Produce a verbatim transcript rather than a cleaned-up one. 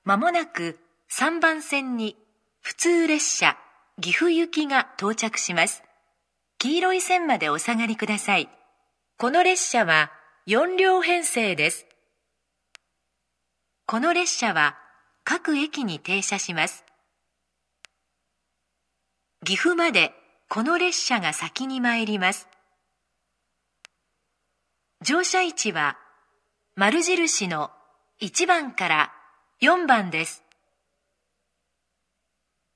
まもなくさんばん線に普通列車岐阜行きが到着します。黄色い線までお下がりください。この列車はよん両編成です。この列車は各駅に停車します。岐阜までこの列車が先に参ります。乗車位置は丸印のいちばんからよんばんです。